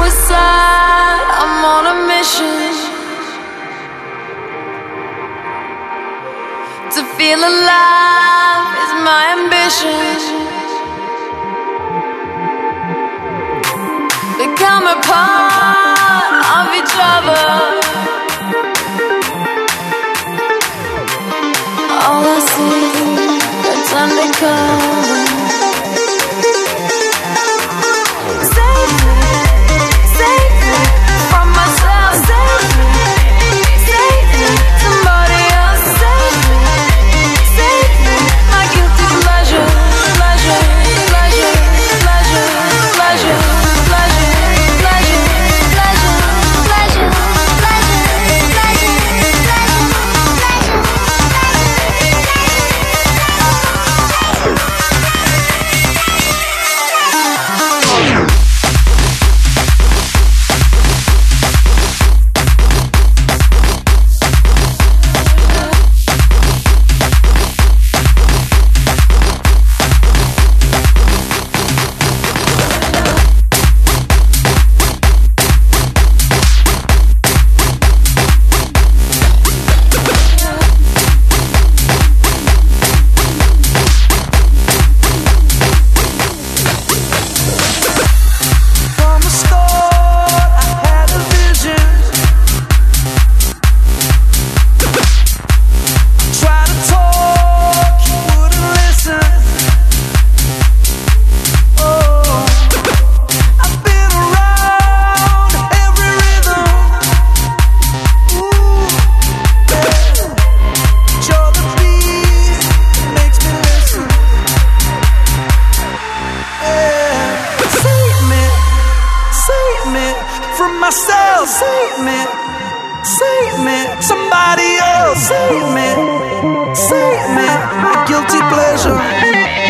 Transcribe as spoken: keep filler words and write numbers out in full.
side, I'm on a mission to feel alive is my ambition. Become a part of each other. All I see is undercover. Save me, save me from myself. Save me, save me, somebody else. Save me, save me, my guilty pleasure, pleasure, pleasure, pleasure, pleasure, pleasure, pleasure, pleasure, pleasure, myself, save me, save me, somebody else, save me, save me, my guilty pleasure.